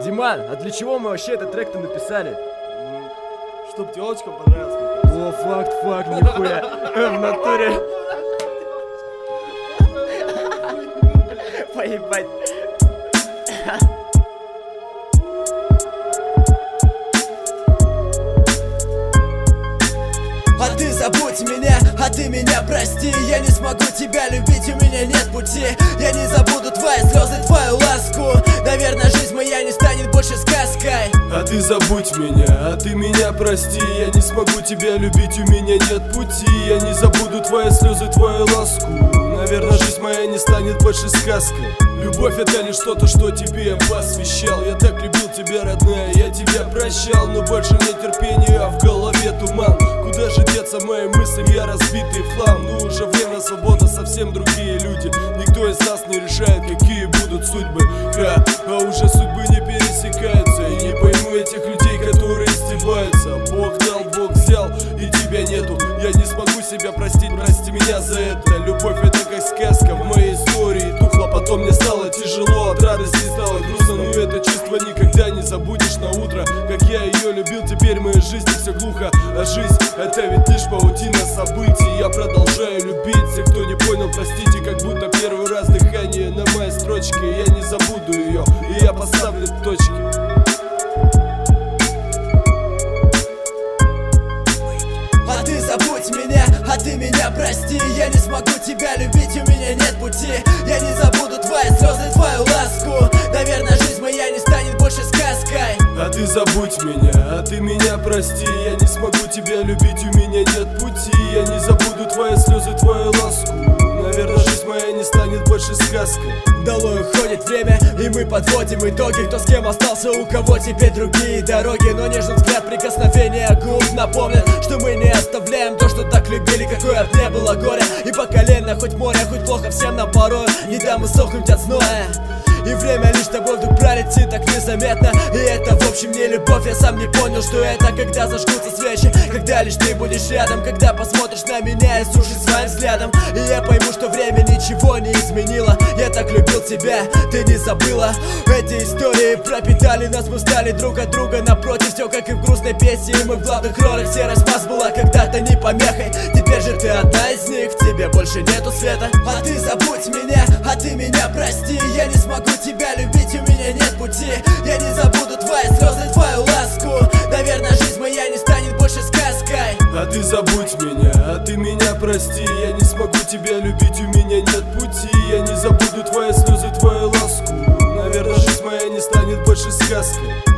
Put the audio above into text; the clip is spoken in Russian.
Диман, а для чего мы вообще этот трек-то написали? Чтоб девочкам понравилось. О, факт, нихуя. В натуре. Поебать. А ты забудь меня, а ты меня прости. Я не смогу тебя любить, у меня нет пути. Я не забуду твои слезы, твою ласку. Наверное, жизнь моя не станет больше сказкой. А ты забудь меня, а ты меня прости. Я не смогу тебя любить, у меня нет пути. Я не забуду твои слезы, твою ласку. Наверное, жизнь моя не станет больше сказкой. Любовь — это лишь что-то, что тебе я посвящал. Я так любил тебя, родная, я тебя прощал. Но больше нет терпения, а в голове туман. Куда же деться мои мысли, я разбитый в хлам. Ну уже время, свобода, совсем другие люди. Никто из нас не решает, какие будут судьбы. А уже судьбы не пересекаются. И не пойму этих людей, которые издеваются. Бог дал, Бог взял, и тебя нету. Я не смогу себя простить, прости меня за это. Любовь — это как сказка в моей истории. Тухла, потом мне стало тяжело, от радости стало грустно. Но это чувство никогда не забудешь на утро. Как я ее любил, теперь в моей жизни все глухо. А жизнь — это ведь лишь паутина событий. Я продолжаю любить всех, кто не понял, простите. Как будто первый раз дыхание на моей строчке. Я не забуду ее, и я поставлю точки. А ты забудь меня, а ты меня прости. Я не смогу тебя любить, у меня нет пути. Я не забуду твои слезы, твою ласку. Наверное, жизнь моя не станет больше сказкой. А ты забудь меня, а ты меня прости. Я не смогу тебя любить, у меня нет пути. Я не забуду твои слезы, твою ласку. Наверное, жизнь моя не станет больше сказкой. Долой уходит время, и мы подводим итоги. Кто с кем остался, у кого теперь другие дороги. Но нежный взгляд, прикосновение губ напомнят, что мы не оставляем то, что так любили. Какое б не было горя, и по колено, хоть море, хоть плохо всем нам порой. Не дам иссохнуть от зноя. И время лишь тобой вдруг пролетит так незаметно. И это в общем не любовь, я сам не понял, что это. Когда зажгутся свечи, когда лишь ты будешь рядом. Когда посмотришь на меня и сушишь своим взглядом. И я пойму, что время ничего не изменило. Я так любил тебя, ты не забыла. Эти истории пропитали нас, мы стали друг от друга напротив. Все как и в грустной песне, и мы в главных ролях. Серость масс была когда-то не помехой. Теперь же ты одна из них, в тебе больше нету света. А ты забудь меня, а ты меня прости. Я не смогу тебя любить, у меня нет пути. Я не забуду твои слезы, твою ласку. Наверное, жизнь моя не станет больше сказкой. А ты забудь меня, а ты меня прости. Я не смогу тебя любить, у меня нет пути. Я не забуду твои слезы, твою ласку. Наверное, жизнь моя не станет больше сказкой.